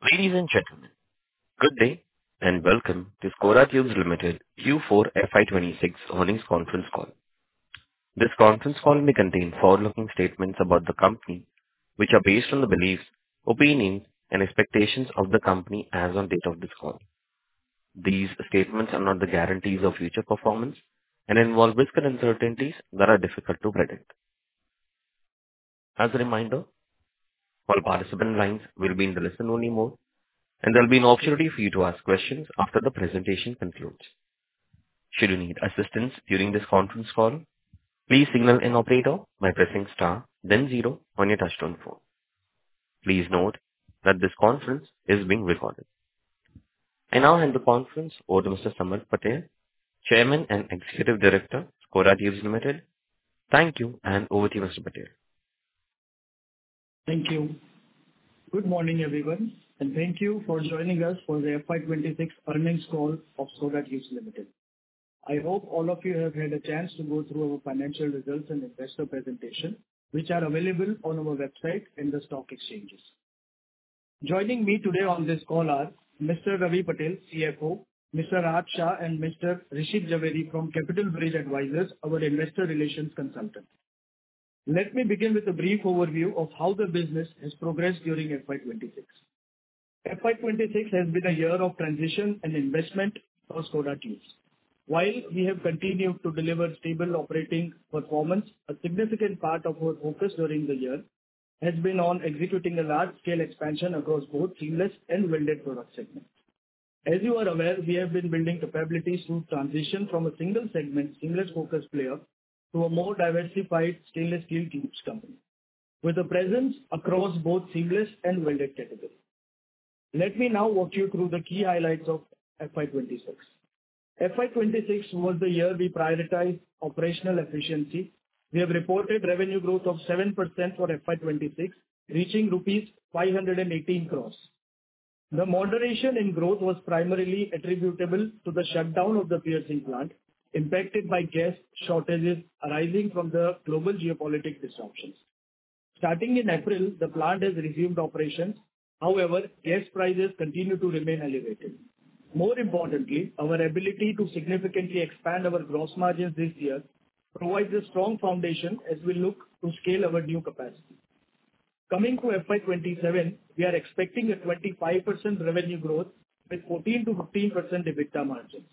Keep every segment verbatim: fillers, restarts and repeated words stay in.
Ladies and gentlemen, good day and welcome to Skoda Tubes Limited Q four F Y twenty-six earnings conference call. This conference call may contain forward-looking statements about the company, which are based on the beliefs, opinions, and expectations of the company as on date of this call. These statements are not the guarantees of future performance and involve risk and uncertainties that are difficult to predict. As a reminder, all participant lines will be in the listen-only mode, and there'll be an opportunity for you to ask questions after the presentation concludes. Should you need assistance during this conference call, please signal an operator by pressing star, then zero on your touchtone phone. Please note that this conference is being recorded. I now hand the conference over to Mister Samarth Patel, Chairman and Executive Director, Skoda Tubes Limited. Thank you, and over to you, Mister Patel. Thank you. Good morning, everyone, and thank you for joining us for the F Y twenty-six earnings call of Skoda Tubes Limited. I hope all of you have had a chance to go through our financial results and investor presentation, which are available on our website and the stock exchanges. Joining me today on this call are Mister Ravi Patel, C F O, Mister Raj Shah, and Mister Rishit Javeri from Capital Bridge Advisors, our investor relations consultant. Let me begin with a brief overview of how the business has progressed during F Y twenty-six. F Y twenty-six has been a year of transition and investment for Skoda Tubes. While we have continued to deliver stable operating performance, a significant part of our focus during the year has been on executing a large-scale expansion across both seamless and welded product segments. As you are aware, we have been building capabilities to transition from a single segment, seamless-focused player to a more diversified stainless steel tubes company, with a presence across both seamless and welded categories. Let me now walk you through the key highlights of F Y twenty-six. F Y twenty-six was the year we prioritized operational efficiency. We have reported revenue growth of seven percent for F Y twenty-six, reaching rupees five hundred eighteen crores. The moderation in growth was primarily attributable to the shutdown of the piercing plant, impacted by gas shortages arising from the global geopolitical disruptions. Starting in April, the plant has resumed operations. However, gas prices continue to remain elevated. More importantly, our ability to significantly expand our gross margins this year provides a strong foundation as we look to scale our new capacity. Coming to F Y twenty-seven, we are expecting a twenty-five percent revenue growth with fourteen to fifteen percent EBITDA margins.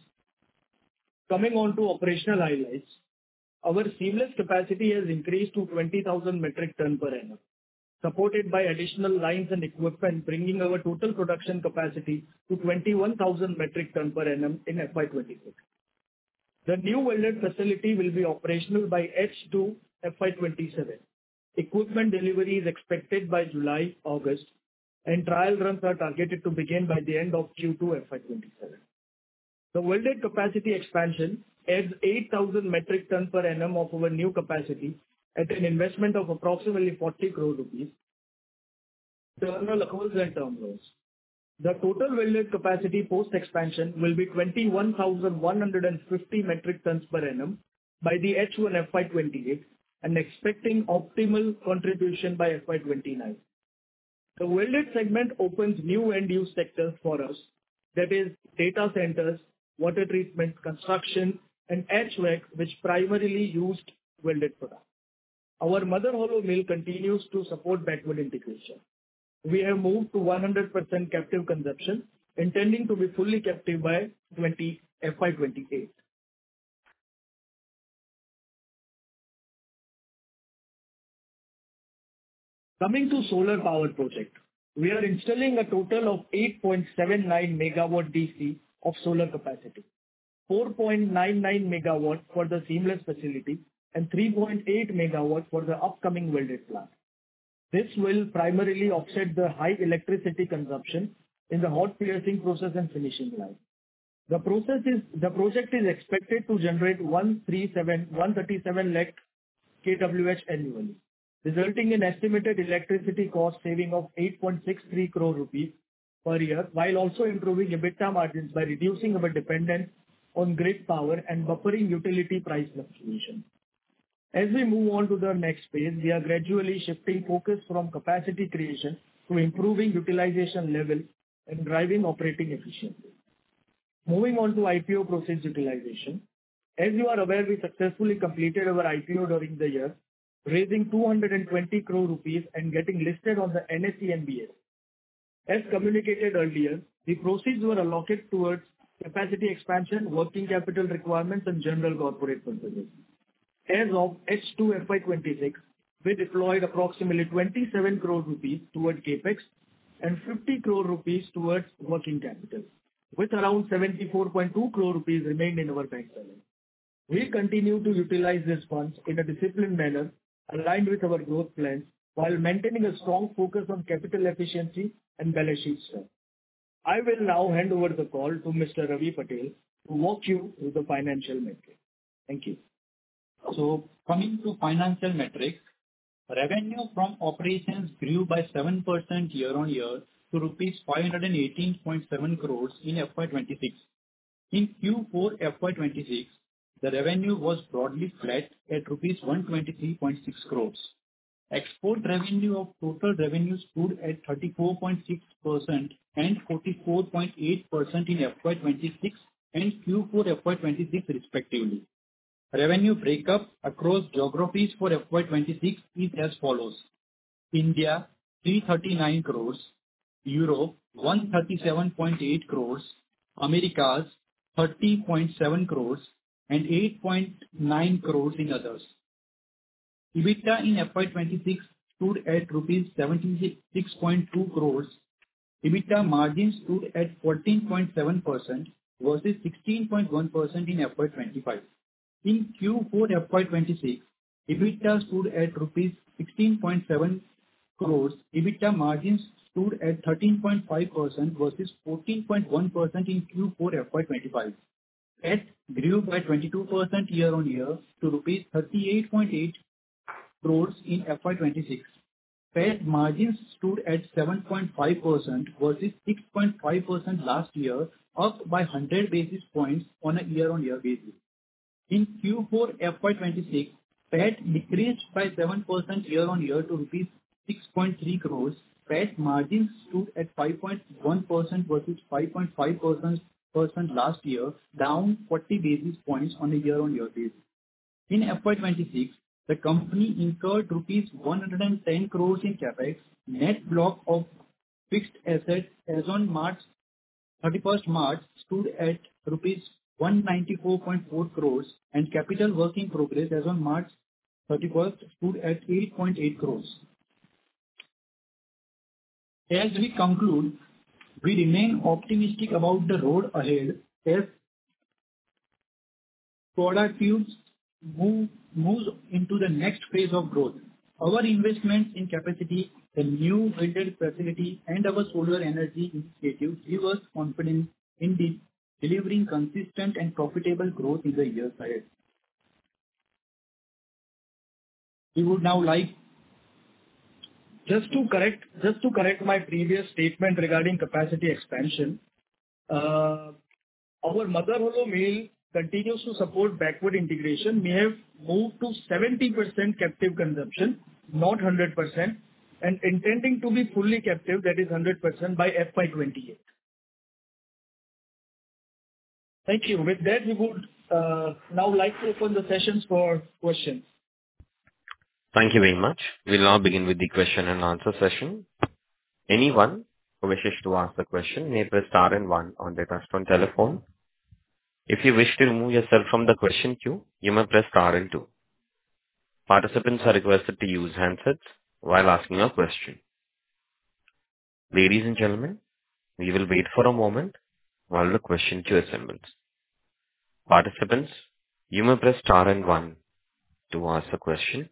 Coming on to operational highlights, our seamless capacity has increased to twenty thousand metric ton per annum, supported by additional lines and equipment, bringing our total production capacity to twenty-one thousand metric ton per annum in F Y twenty-six. The new welded facility will be operational by H two F Y twenty-seven. Equipment delivery is expected by July August, and trial runs are targeted to begin by the end of Q two F Y twenty-seven. The welded capacity expansion adds eight thousand metric ton per annum of our new capacity at an investment of approximately forty crore rupees, internal accruals and term loans. The total welded capacity post-expansion will be twenty-one thousand one hundred fifty metric tons per annum by the H one F Y twenty-eight and expecting optimal contribution by F Y twenty-nine. The welded segment opens new end-use sectors for us, that is data centers, water treatment, construction, and H V A C, which primarily used welded products. Our mother hollow mill continues to support backward integration. We have moved to one hundred percent captive consumption, intending to be fully captive by F Y twenty-eight. Coming to solar power project, we are installing a total of eight point seven nine megawatt D C of solar capacity, four point nine nine megawatt for the seamless facility, and three point eight megawatt for the upcoming welded plant. This will primarily offset the high electricity consumption in the hot piercing process and finishing line. The process is the project is expected to generate one hundred thirty-seven lakh kWh annually, resulting in estimated electricity cost saving of eight point six three crore rupees per year, while also improving EBITDA margins by reducing our dependence on grid power and buffering utility price fluctuation. As we move on to the next phase, we are gradually shifting focus from capacity creation to improving utilization level and driving operating efficiency. Moving on to I P O proceeds utilization. As you are aware, we successfully completed our I P O during the year, raising two hundred twenty crore rupees and getting listed on the N S E and B S E. As communicated earlier, the proceeds were allocated towards capacity expansion, working capital requirements, and general corporate purposes. As of H two F Y twenty-six, we deployed approximately twenty-seven crore rupees towards CapEx and fifty crore rupees towards working capital, with around seventy-four point two crore rupees remained in our bank balance. We continue to utilize these funds in a disciplined manner, aligned with our growth plans, while maintaining a strong focus on capital efficiency and balance sheet strength. I will now hand over the call to Mister Ravi Patel to walk you through the financial metrics. Thank you. So, coming to financial metrics, revenue from operations grew by seven percent year-on-year to rupees five hundred eighteen point seven crores in F Y twenty-six. In Q four F Y twenty-six, the revenue was broadly flat at rupees one hundred twenty-three point six crores. Export revenue of total revenue stood at thirty-four point six percent and forty-four point eight percent in F Y twenty-six and Q four F Y twenty-six respectively. Revenue breakup across geographies for F Y twenty-six is as follows: India three hundred thirty-nine crores, Europe one hundred thirty-seven point eight crores, Americas thirty point seven crores, and eight point nine crores in others. EBITDA in F Y twenty-six stood at rupees seventy-six point two crores. EBITDA margin stood at fourteen point seven percent versus sixteen point one percent in F Y twenty-five. In Q four F Y twenty-six, EBITDA stood at rupees sixteen point seven crores. EBITDA margins stood at thirteen point five percent versus fourteen point one percent in Q four F Y twenty-five. P A T grew by twenty-two percent year-on-year to rupees thirty-eight point eight crores in F Y twenty-six. P A T margins stood at seven point five percent versus six point five percent last year, up by one hundred basis points on a year-on-year basis. In Q four F Y twenty-six, P A T decreased by seven percent year-on-year to rupees six point three crores. P A T margins stood at five point one percent versus five point five percent last year, down forty basis points on a year-on-year basis. In F Y twenty-six, the company incurred rupees one hundred ten crores in CapEx. Net block of fixed assets as on March thirty-first March stood at rupees one hundred ninety-four point four crores, and capital work in progress as on March thirty-first stood at eight point eight crores. As we conclude, we remain optimistic about the road ahead as Skoda Tubes move, moves into the next phase of growth. Our investments in capacity, the new welded facility, and our solar energy initiative give us confidence in the delivering consistent and profitable growth in the years ahead. We would now like Just to correct, just to correct my previous statement regarding capacity expansion, uh, our mother hollow mill continues to support backward integration. We have moved to seventy percent captive consumption, not one hundred percent, and intending to be fully captive, that is one hundred percent by F Y twenty-eight. Thank you. With that, we would uh, now like to open the sessions for questions. Thank you very much. We'll now begin with the question and answer session. Anyone who wishes to ask a question may press star and one on their touchtone telephone. If you wish to remove yourself from the question queue, you may press star and two. Participants are requested to use handsets while asking a question. Ladies and gentlemen, we will wait for a moment while the question queue assembles. Participants, you may press star and one to ask a question.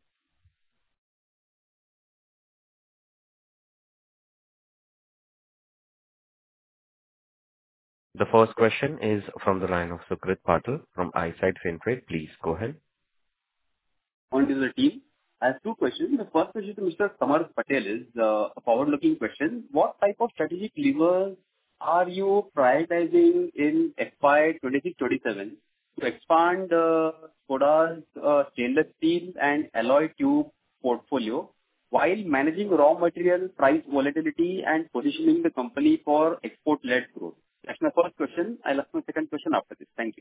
The first question is from the line of Sukrit Patil from Eyesight Fintrade. Please go ahead. On to the team. I have two questions. The first question to Mister Samar Patel is uh, a forward-looking question. What type of strategic levers are you prioritizing in F Y twenty-six twenty-seven to expand uh, Skoda's uh, stainless steel and alloy tube portfolio while managing raw material price volatility and positioning the company for export-led growth? That's my first question. I'll ask my second question after this. Thank you.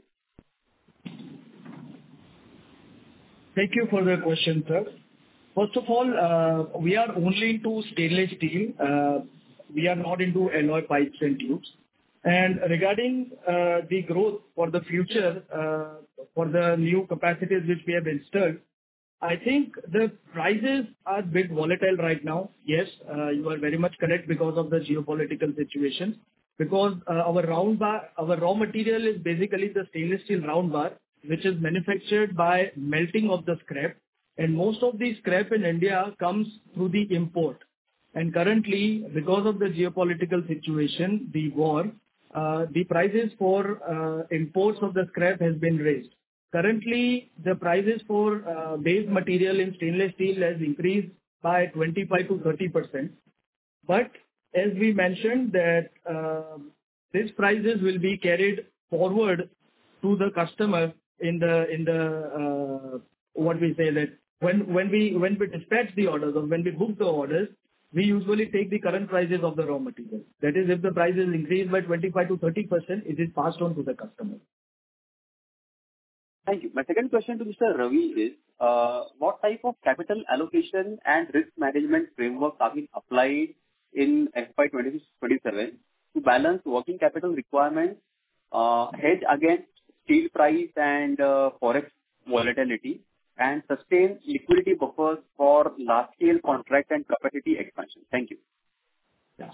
Thank you for the question, sir. First of all, uh, we are only into stainless steel. Uh, we are not into alloy pipes and tubes. And regarding uh, the growth for the future, uh, for the new capacities which we have installed, I think the prices are a bit volatile right now. Yes, uh, you are very much correct because of the geopolitical situation. Because uh, our round bar, our raw material is basically the stainless steel round bar, which is manufactured by melting of the scrap. And most of the scrap in India comes through the import. And currently, because of the geopolitical situation, the war, uh, the prices for uh, imports of the scrap has been raised. Currently, the prices for uh, base material in stainless steel has increased by twenty-five to thirty percent. But as we mentioned that uh, these prices will be carried forward to the customer in the in the uh, what we say that when when we when we dispatch the orders or when we book the orders, we usually take the current prices of the raw material. That is, if the prices increase by twenty-five to thirty percent, it is passed on to the customer. Thank you. My second question to Mister Ravi is, uh, what type of capital allocation and risk management framework are being applied in F Y twenty-six twenty-seven to balance working capital requirements, uh, hedge against steel price and uh, forex volatility, and sustain liquidity buffers for large-scale contract and capacity expansion? Thank you. Yeah.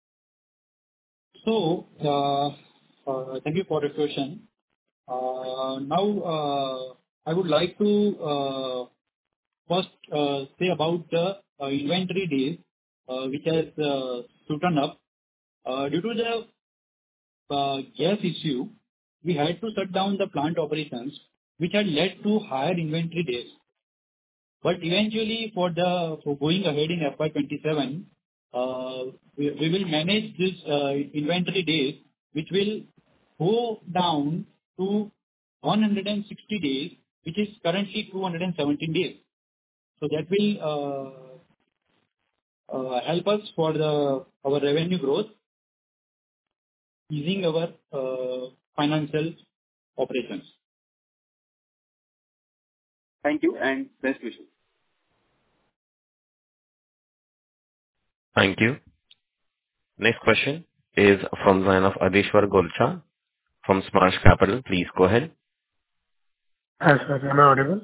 So, uh, uh, thank you for the question. Uh, Now, uh, I would like to uh, first uh, say about the uh, inventory days, uh, which has uh, shooten up. Uh, Due to the uh, gas issue, we had to shut down the plant operations, which had led to higher inventory days. But eventually, for the for going ahead in F Y twenty-seven, uh, we we will manage this uh, inventory days, which will go down to one hundred sixty days, which is currently two hundred seventeen days. So that will uh, uh, help us for the our revenue growth, easing our uh, financial operations. Thank you and best wishes. Thank you. Next question is from the line of Adeshwar Golcha from Smash Capital. Please go ahead. Hi, sir. Am I audible?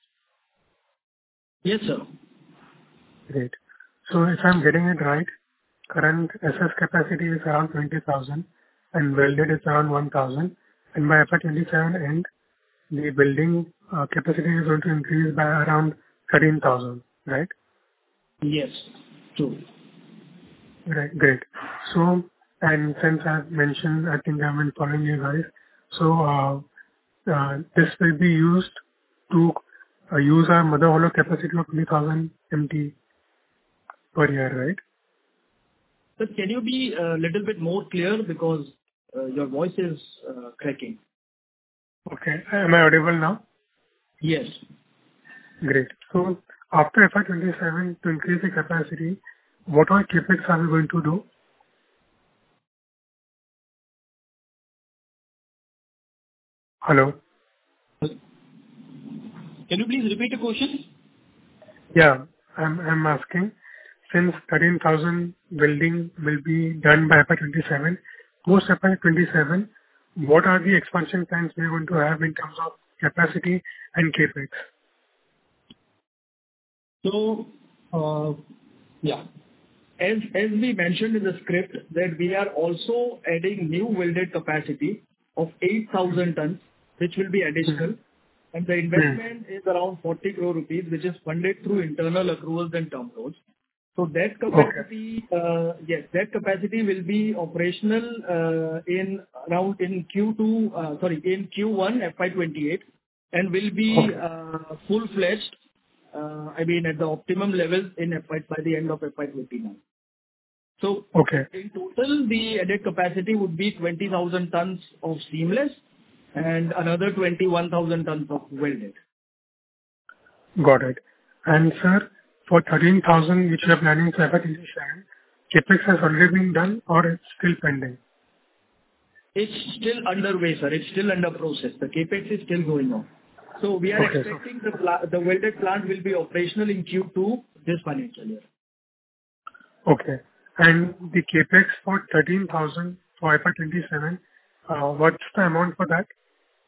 Yes, sir. Great. So if I'm getting it right, current S S capacity is around twenty thousand and welded is around one thousand. And by F Y twenty-seven end, the building uh, capacity is going to increase by around thirteen thousand, right? Yes, true. Right. Great. So, and since I've mentioned, I think I've been following you guys. So, uh, uh, this will be used to uh, use our mother hollow capacity of twenty thousand M T per year, right? But can you be a little bit more clear because uh, your voice is uh, cracking? Okay. Am I audible now? Yes. Great. So after F Y twenty-seven, to increase the capacity, what all CapEx are we going to do? Hello? Can you please repeat the question? Yeah, I'm I'm asking, since thirteen thousand building will be done by F Y twenty-seven, post F Y twenty-seven, what are the expansion plans we are going to have in terms of capacity and CapEx? So, uh, yeah. As as we mentioned in the script, that we are also adding new welded capacity of eight thousand tons, which will be additional, and the investment is around forty crore rupees, which is funded through internal accruals and term loans. So that capacity, uh, yes, that capacity will be operational uh, in around in Q two, uh, sorry, in Q one F Y twenty-eight, and will be Okay. uh, full-fledged, uh, I mean, at the optimum levels in F Y by the end of F Y twenty-nine. So Okay. in total, the added capacity would be twenty thousand tons of seamless and another twenty-one thousand tons of welded. Got it. And sir, for thirteen thousand, which you are planning for F Y twenty-seven, CapEx has already been done or it's still pending? It's still underway, sir. It's still under process. The CapEx is still going on. So we are Okay. expecting the pla- the welded plant will be operational in Q two this financial year. Okay. And the CapEx for thirteen thousand for F Y twenty-seven, uh, what's the amount for that?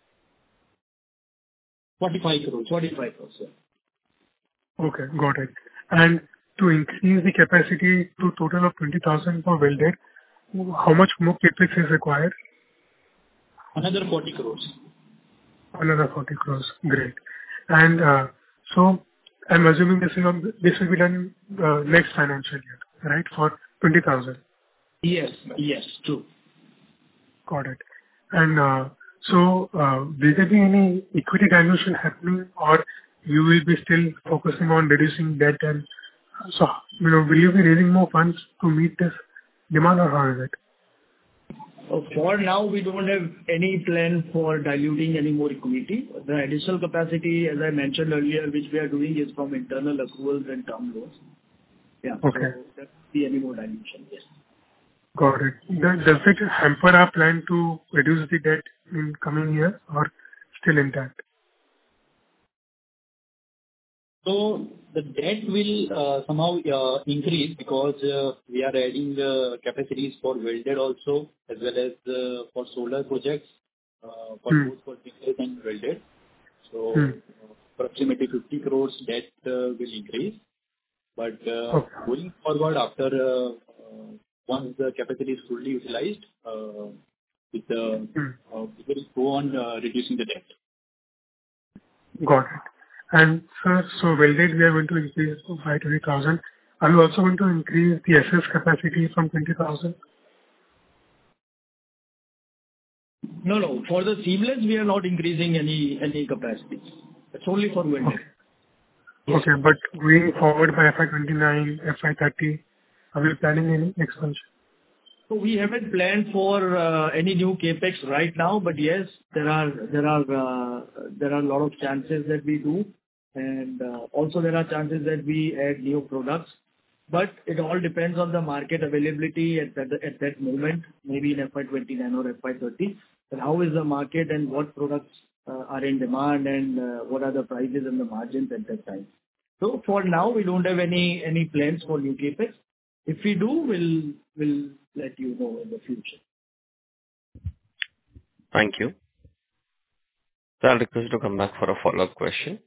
forty-five crores. forty-five crores, sir. Okay, got it. And to increase the capacity to total of twenty thousand for welded, how much more CapEx is required? Another forty crores. Another forty crores. Great. And uh, so I'm assuming this will this will be done uh, next financial year, right? For twenty thousand. Yes. Yes, true. Got it. And uh, so uh, will there be any equity dilution happening, or you will be still focusing on reducing debt? And so, you know, will you be raising more funds to meet this demand, or how is it? Uh, For now, we don't have any plan for diluting any more equity. The additional capacity, as I mentioned earlier, which we are doing, is from internal accruals and term loans. Yeah. So Okay. there won't be any more dilution. Yes. Got it. Does does it hamper our plan to reduce the debt in coming years, or still intact? So the debt will uh, somehow uh, increase because uh, we are adding uh, capacities for welded also, as well as uh, for solar projects, uh, for Hmm. both for fixed and welded. So Hmm. uh, approximately fifty crores debt uh, will increase. But uh, Okay. going forward, after uh, uh, once the capacity is fully utilized, uh, with the Hmm. uh, we will go on uh, reducing the debt. Got it. And sir, so welded, we are going to increase to five hundred twenty thousand. Are you also going to increase the S S capacity from twenty thousand? No, no. For the seamless, we are not increasing any any capacity. It's only for welded. Okay. Yes. Okay, but going forward by F Y twenty-nine, F Y thirty, are we planning any expansion? So we haven't planned for uh, any new CapEx right now, but yes, there are there are uh, there are a lot of chances that we do, and uh, also there are chances that we add new products. But it all depends on the market availability at that at that moment, maybe in F Y twenty-nine or F Y thirty. But how is the market and what products uh, are in demand, and uh, what are the prices and the margins at that time? So for now, we don't have any any plans for new CapEx. If we do, we'll we'll let you know in the future. Thank you. So I'll request you to come back for a follow-up question.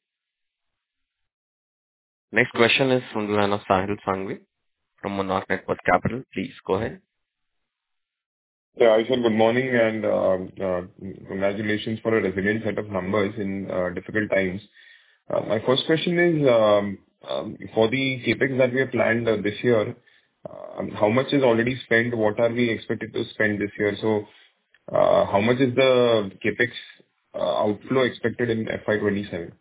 Next question is from the line of Sahil Sanghvi from Monarch Network Capital. Please go ahead. Yeah, I said good morning and um, uh, congratulations for a resilient set of numbers in uh, difficult times. Uh, My first question is, um, um, for the CapEx that we have planned uh, this year, um, how much is already spent? What are we expected to spend this year? So, uh, how much is the CapEx uh, outflow expected in F Y twenty-seven?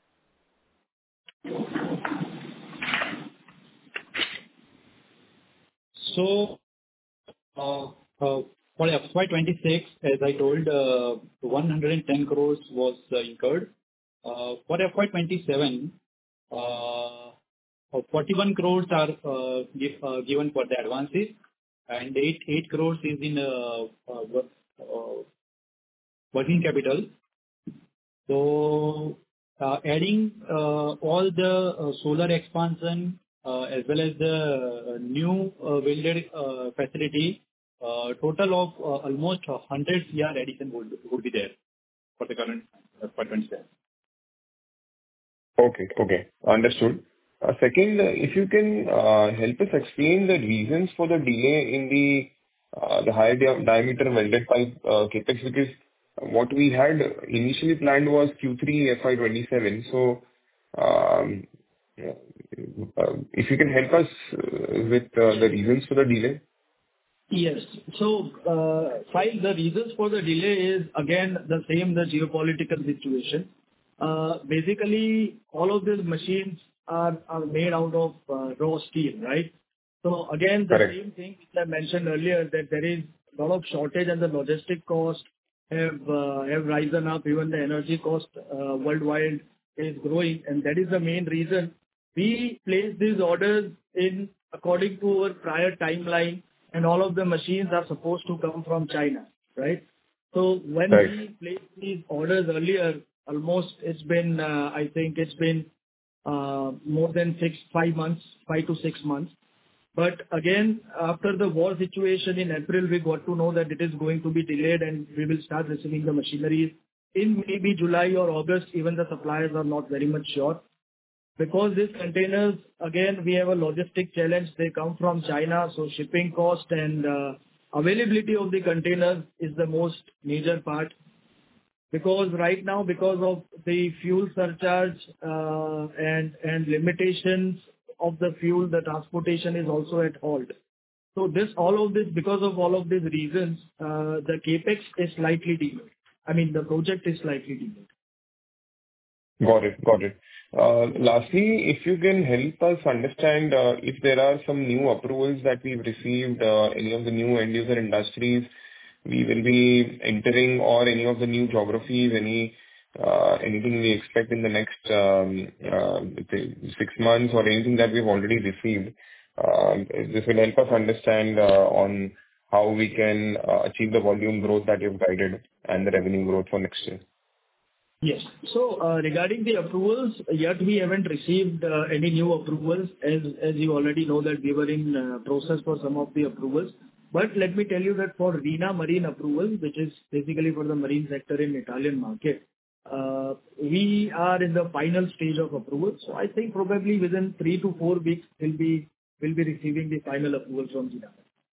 So Uh, uh, For F Y twenty-six, as I told, uh, one hundred ten crores was uh, incurred. Uh, For F Y twenty-seven, uh, uh, forty-one crores are uh, give- uh, given for the advances, and eight eight crores is in uh, uh, wo- uh, working capital. So, uh, adding uh, all the uh, solar expansion, uh, as well as the uh, new uh, welded uh, facility, uh, total of uh, almost one hundred crore addition would would be there for the current uh, for twenty-seven. Okay. Okay. Understood. Uh, Second, uh, if you can uh, help us explain the reasons for the delay in the uh, the higher dia- diameter welded pipe uh, CapEx, because what we had initially planned was Q three F Y twenty-seven. So, um, yeah, uh, if you can help us uh, with uh, the reasons for the delay. Yes. So, uh, Sahil, the reasons for the delay is again the same, the geopolitical situation. Uh, Basically, all of these machines are are made out of uh, raw steel, right? So again, the Correct. same thing which I mentioned earlier, that there is a lot of shortage and the logistic cost have uh, have risen up. Even the energy cost uh, worldwide is growing, and that is the main reason we place these orders in according to our prior timeline, and all of the machines are supposed to come from China, right? So when Right. we placed these orders earlier, almost it's been, uh, I think it's been uh, more than six, five months, five to six months. But again, after the war situation in April, we got to know that it is going to be delayed, and we will start receiving the machineries in maybe July or August. Even the suppliers are not very much sure. Because these containers, again, we have a logistic challenge. They come from China, so shipping cost and uh, availability of the containers is the most major part. Because right now, because of the fuel surcharge uh, and and limitations of the fuel, the transportation is also at halt. So this, all of this, because of all of these reasons, uh, the CapEx is slightly delayed. I mean, the project is slightly delayed. Got it. Got it. Uh, Lastly, if you can help us understand uh, if there are some new approvals that we've received, uh, any of the new end user industries we will be entering or any of the new geographies, any uh, anything we expect in the next um, uh, let's say six months or anything that we've already received. Um, This will help us understand uh, on how we can uh, achieve the volume growth that you've guided and the revenue growth for next year. Yes. So, uh, regarding the approvals, yet we haven't received uh, any new approvals. As as you already know that we were in uh, process for some of the approvals. But let me tell you that for RINA Marine approval, which is basically for the marine sector in Italian market, uh, we are in the final stage of approval. So I think probably within three to four weeks, we'll be we'll be receiving the final approval from RINA.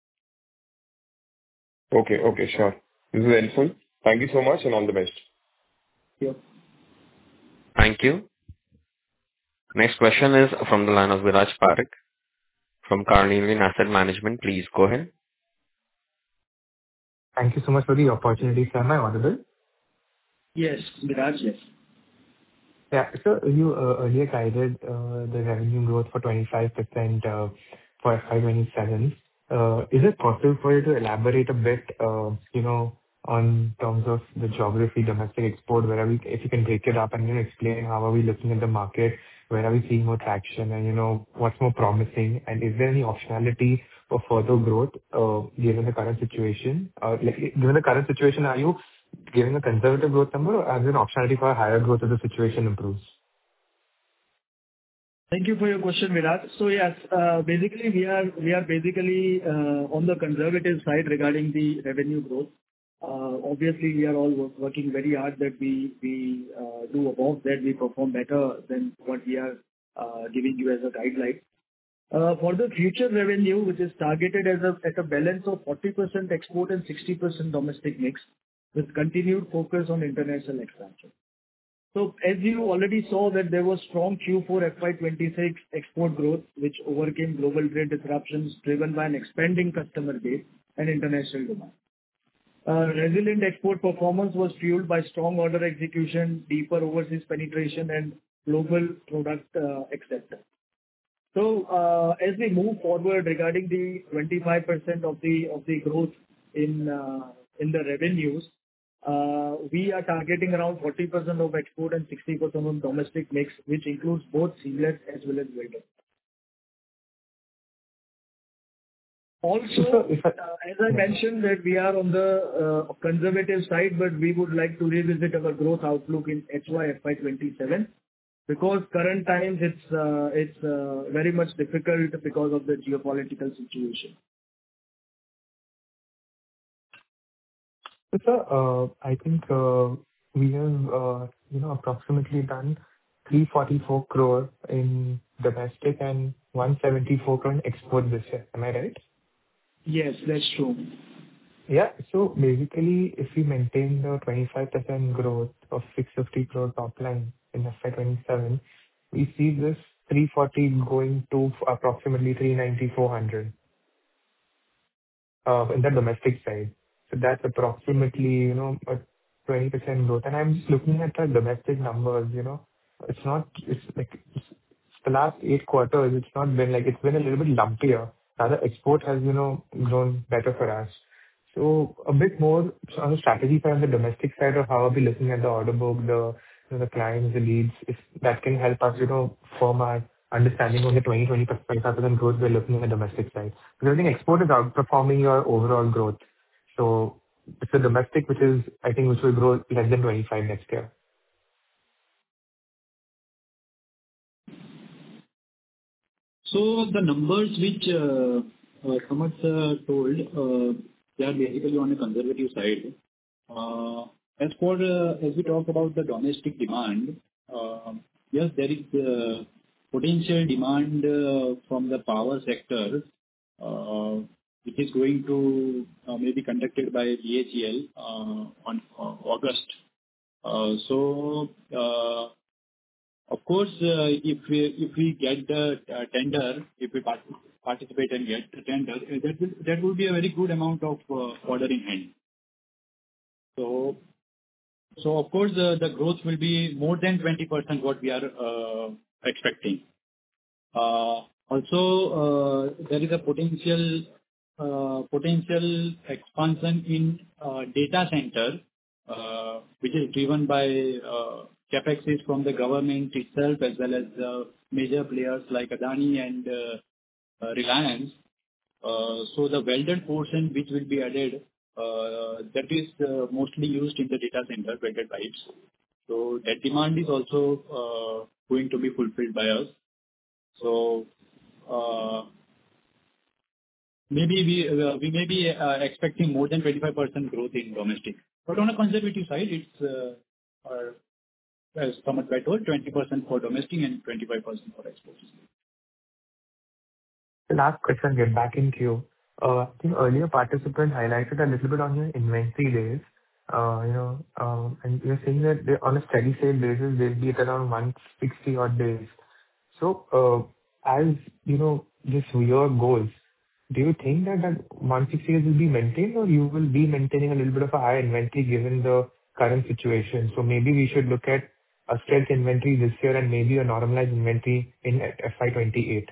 Okay. Okay, sure. This is helpful. Thank you so much, and all the best. Yeah. Thank you. Next question is from the line of Viraj Parekh from Carnelian Asset Management. Please go ahead. Thank you so much for the opportunity, sir. Am I audible? Yes, Viraj, yes. Yeah. So you uh, earlier guided uh, the revenue growth for twenty-five percent uh, for F Y twenty-seven. Uh, Is it possible for you to elaborate a bit, uh, you know, on terms of the geography, domestic export, where are we, if you can break it up and, you know, explain how are we looking at the market, where are we seeing more traction and, you know, what's more promising? And is there any optionality for further growth, uh, given the current situation? Uh, Like, given the current situation, are you giving a conservative growth number or as an optionality for a higher growth if the situation improves? Thank you for your question, Virat. So yes, uh, basically, we are we are basically uh, on the conservative side regarding the revenue growth. Uh, Obviously, we are all wo- working very hard that we we uh, do above that, we perform better than what we are uh, giving you as a guideline. Uh, For the future revenue, which is targeted as a at a balance of forty percent export and sixty percent domestic mix, with continued focus on international expansion. So as you already saw that there was strong Q four F Y twenty-six export growth, which overcame global trade disruptions driven by an expanding customer base and international demand. Uh, Resilient export performance was fueled by strong order execution, deeper overseas penetration, and global product uh, acceptance. So, uh, as we move forward regarding the twenty-five percent of the of the growth in uh, in the revenues, uh, we are targeting around forty percent of export and sixty percent on domestic mix, which includes both seamless as well as welded. So, sir, Also, if I... uh, as I Yeah. mentioned, that we are on the uh, conservative side, but we would like to revisit our growth outlook in H Y F Y twenty-seven, because current times it's uh, it's uh, very much difficult because of the geopolitical situation. So, sir, uh, I think uh, we have, uh, you know, approximately done three hundred forty-four crore in domestic and one hundred seventy-four crore in export this year. Am I right? Yes, that's true. Yeah. So basically, if we maintain the twenty-five percent growth of six hundred fifty crore top line in F Y twenty-seven, we see this three hundred forty going to approximately three ninety, four hundred uh, in the domestic side. So that's approximately, you know, a twenty percent growth. And I'm just looking at the domestic numbers, you know, it's not, it's like, it's the last eight quarters, it's not been like, it's been a little bit lumpier. Rather, export has, you know, grown better for us. So a bit more on the strategy side, on the domestic side, or how are we looking at the order book, the, you know, the clients, the leads, if that can help us, you know, form our understanding on the twenty to twenty-five percent growth we're looking at the domestic side? Because I think export is outperforming your overall growth. So it's the domestic which is, I think, which will grow less than twenty-five next year. So the numbers which uh, uh, Samarth uh, told, uh, they are basically on a conservative side. Uh, As for, uh, as we talk about the domestic demand, uh, yes, there is uh, potential demand uh, from the power sector, uh, which is going to uh, maybe conducted by B H E L uh, on uh, August. Uh, So, uh, of course, uh, if we if we get the uh, tender, if we part- participate and get the tender, uh, that will that will be a very good amount of uh, order in hand. So, so of course, uh, the growth will be more than twenty percent what we are uh, expecting. Uh, Also, uh, there is a potential uh, potential expansion in uh, data center, uh, which is driven by uh, CapExes from the government itself, as well as uh, major players like Adani and uh, uh, Reliance. Uh, So the welded portion which will be added, uh, that is uh, mostly used in the data center, welded pipes. So that demand is also uh, going to be fulfilled by us. So, uh, maybe we uh, we may be uh, expecting more than twenty-five percent growth in domestic. But on a conservative side, it's, uh, uh, as Thomas I told, twenty percent for domestic and twenty-five percent for exports. The last question, get back into you. Uh, I think earlier participant highlighted a little bit on your inventory days. Uh, You know, um, and you're saying that they, on a steady state basis, they'll be at around one hundred sixty odd days. So, uh, as you know, just your goals, do you think that that one hundred sixty days will be maintained, or you will be maintaining a little bit of a higher inventory given the current situation? So maybe we should look at a stealth inventory this year and maybe a normalized inventory in F Y twenty-eight.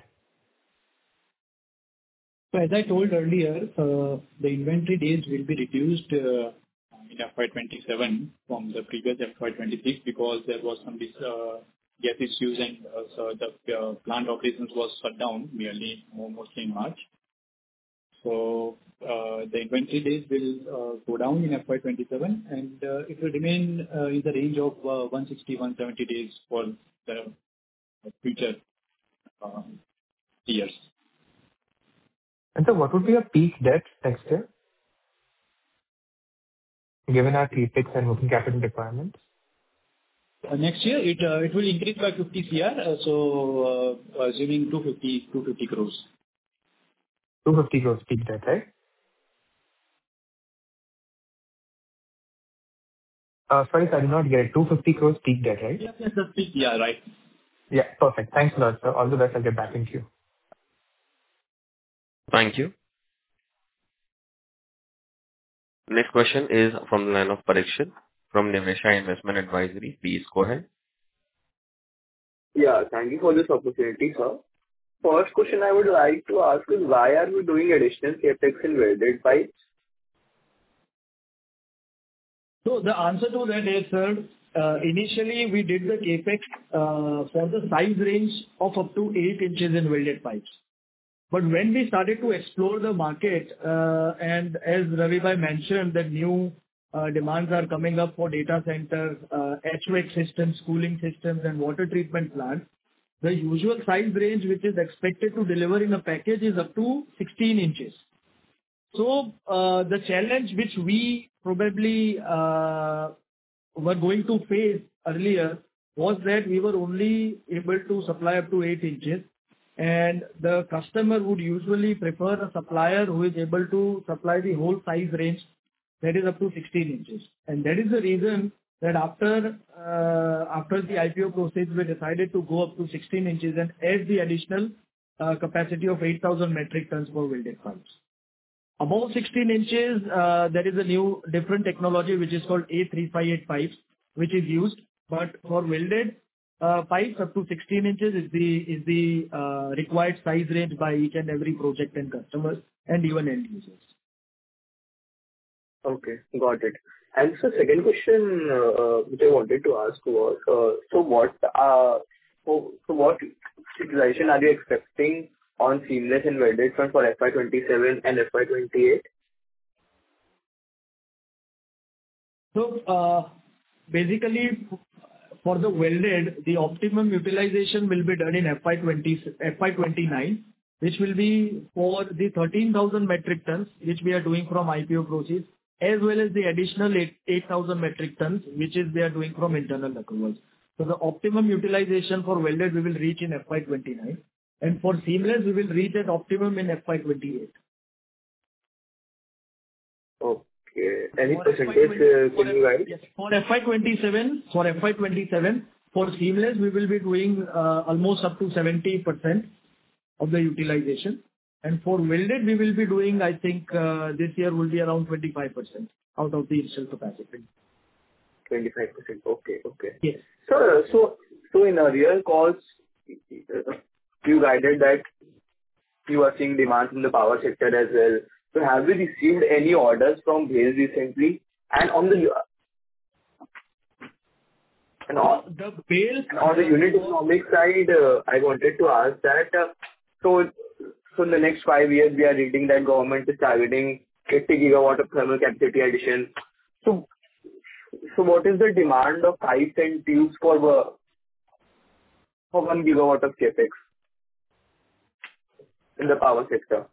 So as I told earlier, uh, the inventory days will be reduced uh, in F Y twenty-seven from the previous F Y twenty-six because there was some dis- uh, gas issues and uh, so the uh, plant operations was shut down merely more mostly in March. So uh, the inventory days will uh, go down in F Y twenty-seven, and uh, it will remain uh, in the range of uh, one sixty to one seventy days for the future uh, years. And so what would be your peak debt next year, given our CapEx and working capital requirements? Uh, Next year, it uh, it will increase by fifty crore, uh, so uh, assuming two hundred fifty two hundred fifty crores. two hundred fifty crores peak debt, right? Uh, Sorry, sir, I did not get it. two hundred fifty crores peak debt, right? Yes, yes, that's it. Yeah, right. Yeah, perfect. Thanks a lot, sir. All the best. I'll get back into you. Thank you. Next question is from the line of Parikshit from Nivesha Investment Advisory. Please go ahead. Yeah, thank you for this opportunity, sir. First question I would like to ask is why are we doing additional CapEx in welded pipes? So the answer to that is, sir, uh, initially we did the CapEx uh, for the size range of up to eight inches in welded pipes. But when we started to explore the market, uh, and as Ravi bhai mentioned, that new uh, demands are coming up for data centers, uh, H V A C systems, cooling systems, and water treatment plants, the usual size range which is expected to deliver in a package is up to sixteen inches. So, uh the challenge which we probably uh were going to face earlier was that we were only able to supply up to eight inches, and the customer would usually prefer a supplier who is able to supply the whole size range, that is up to sixteen inches. And that is the reason that after uh, after the I P O process, we decided to go up to sixteen inches and add the additional uh, capacity of eight thousand metric tons for welded pipes. Above sixteen inches, uh, there is a new different technology which is called A three fifty-eight pipes, which is used. But for welded uh, pipes up to sixteen inches is the is the uh, required size range by each and every project and customers and even end users. Okay, got it. And so second question, uh, uh, which I wanted to ask was, uh, so what, uh, So so what utilization are you expecting on seamless and welded front for F Y twenty-seven and F Y twenty-eight? So, uh, basically, for the welded, the optimum utilization will be done in F Y twenty, F Y twenty-nine, which will be for the thirteen thousand metric tons, which we are doing from I P O proceeds, as well as the additional eight thousand metric tons, which is we are doing from internal accruals. So the optimum utilization for welded we will reach in F Y twenty-nine, and for seamless, we will reach at optimum in F Y twenty-eight. Okay. Any For percentage uh, can you guide? Yes, for F Y twenty-seven, for F Y twenty-seven, for seamless, we will be doing uh, almost up to seventy percent of the utilization. And for welded, we will be doing, I think, uh, this year will be around twenty-five percent out of the initial capacity. twenty-five percent. Okay. Okay. Yes. So, so, so in earlier calls, uh, you guided that you are seeing demand in the power sector as well. So have we received any orders from B H E L recently? And on the and on, The bales. and on the unit economics side, uh, I wanted to ask that, uh, so, so in the next five years, we are reading that government is targeting eighty gigawatt of thermal capacity addition. So, so what is the demand of pipes and tubes for the, for one gigawatt of capex in the power sector?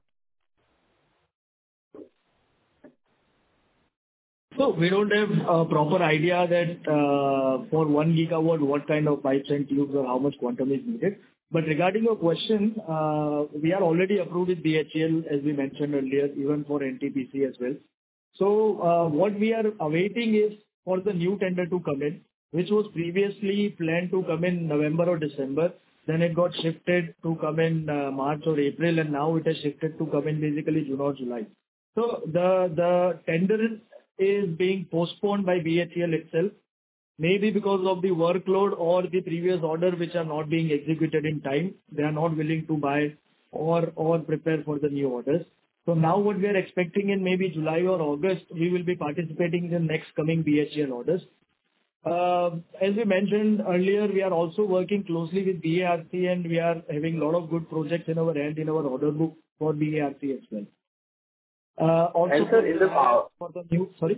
So we don't have a proper idea that uh, for one gigawatt, what kind of pipes and tubes or how much quantum is needed. But regarding your question, uh, we are already approved with B H E L, as we mentioned earlier, even for N T P C as well. So uh, what we are awaiting is for the new tender to come in, which was previously planned to come in November or December. Then it got shifted to come in uh, March or April, and now it has shifted to come in basically June or July. So the the tender is being postponed by B H E L itself, maybe because of the workload or the previous order which are not being executed in time. They are not willing to buy or or prepare for the new orders. So now what we are expecting in maybe July or August, we will be participating in the next coming B H E L orders. Uh, As we mentioned earlier, we are also working closely with B A R C, and we are having a lot of good projects in our hand, in our order book for B A R C as well. Uh, Also And sir, in the power, for the new... Sorry?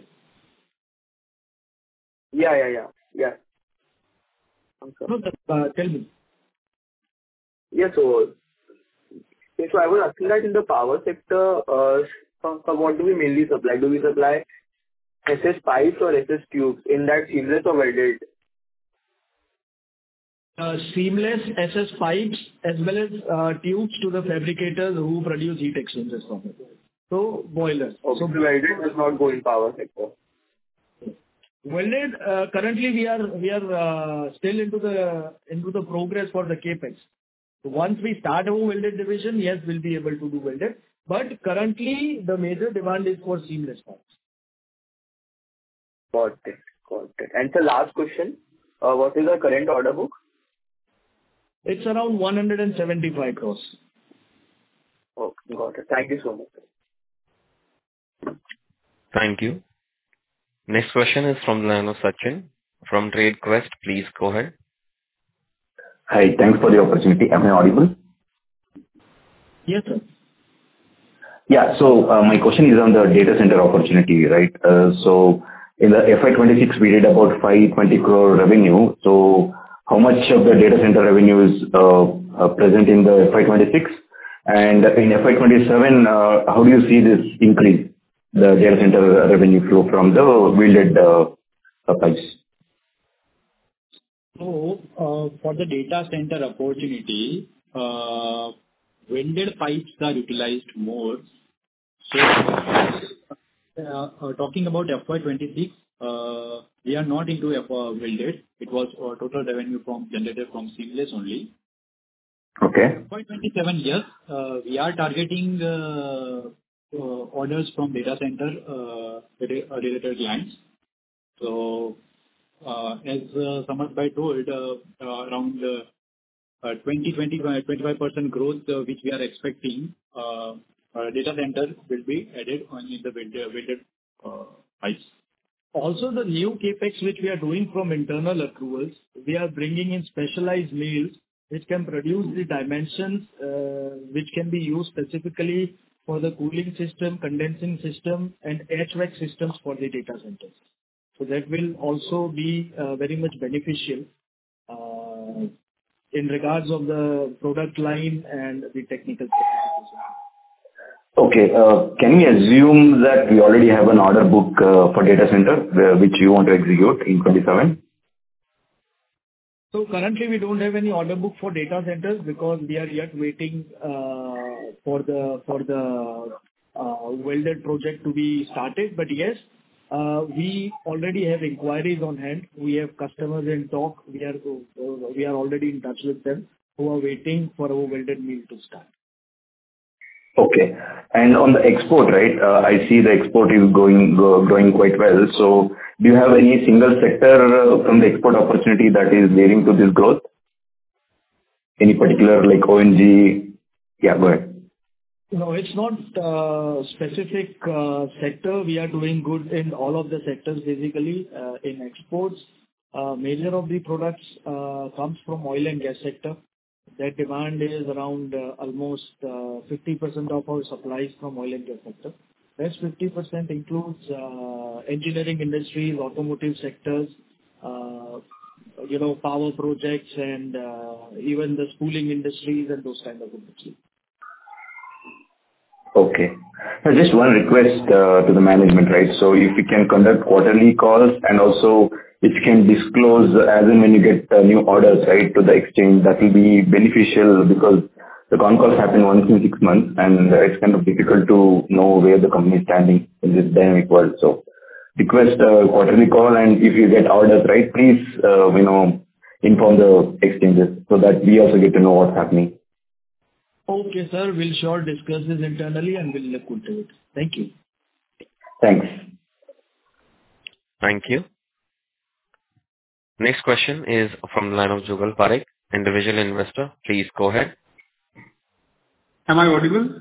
yeah, yeah, yeah, yeah. Okay. No, sir, uh, tell me. Yeah, so, yeah, so I was asking that in the power sector, uh, so, so what do we mainly supply? Do we supply S S pipes or S S tubes in that seamless or welded? Uh, Seamless S S pipes as well as uh, tubes to the fabricators who produce heat exchangers from it. So boilers. Okay, So so welded does not go in power sector. welded, uh, currently we are we are uh, still into the into the progress for the CapEx. So once we start our welded division, yes, we'll be able to do welded. But currently, the major demand is for seamless pipes. Got it. Got it. And the last question, uh, what is the current order book? It's around one hundred seventy-five crores. Okay, got it. Thank you so much. Thank you. Next question is from the line of Sachin from TradeQuest. Please go ahead. Hi, thanks for the opportunity. Am I audible? Yes, sir. Yeah. So, uh, my question is on the data center opportunity, right? Uh, So in the F Y twenty-six, we did about five hundred twenty crore revenue. So how much of the data center revenue is uh, uh, present in the F Y twenty-six? And in F Y twenty-seven, uh, how do you see this increase, the data center revenue flow from the welded uh, uh, pipes? So, uh, for the data center opportunity, uh, welded pipes are utilized more. So, uh, uh, talking about F Y twenty-six, uh, we are not into F Y welded. It was uh, total revenue from generated from seamless only. Okay. F Y twenty-seven, yes, uh, we are targeting uh, uh, orders from data center uh, rela- uh, related clients. So, uh, as uh, Samarth Bhai told, uh, uh, around uh, uh, twenty to twenty-five percent growth, uh, which we are expecting, uh, uh, data center will be added on in the welded welded, uh, pipes. Also, the new CapEx which we are doing from internal accruals, we are bringing in specialized mills which can produce the dimensions uh, which can be used specifically for the cooling system, condensing system, and H V A C systems for the data centers. So that will also be uh, very much beneficial uh, in regards of the product line and the technical specifications. Okay. uh, Can we assume that we already have an order book uh, for data center uh, which you want to execute in twenty-seven? So currently, we don't have any order book for data centers because we are yet waiting uh, for the for the uh, welded project to be started. But yes, uh, we already have inquiries on hand. We have customers in talk. We are uh, we are already in touch with them who are waiting for our welded mill to start. Okay. And on the export, right, uh, I see the export is going go- growing quite well. So do you have any single sector uh, from the export opportunity that is leading to this growth? Any particular like O N G? Yeah, go ahead. No, it's not uh specific uh sector. We are doing good in all of the sectors, basically, uh in exports. Uh Major of the products uh comes from oil and gas sector. That demand is around uh almost uh fifty percent of our supplies from oil and gas sector. Rest fifty percent includes uh engineering industries, automotive sectors, uh you know, power projects and uh even the spooling industries and those kind of industries. Okay. Uh, Just one request uh, to the management, right? So if you can conduct quarterly calls and also if you can disclose as and when you get uh, new orders, right, to the exchange, that will be beneficial because the con calls happen once in six months and uh, it's kind of difficult to know where the company is standing in this dynamic world. So request a quarterly call, and if you get orders, right, please, uh, you know, inform the exchanges so that we also get to know what's happening. Okay, sir. We'll sure discuss this internally and we'll look into it. Thank you. Thanks. Thank you. Next question is from the line of Jugal Parekh, individual investor. Please go ahead. Am I audible?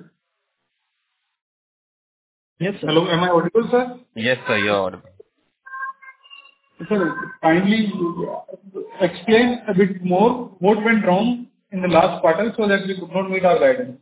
Yes, sir. Hello, am I audible, sir? Yes, sir, you're audible. Sir, kindly explain a bit more what went wrong in the last quarter so that we could not meet our guidance.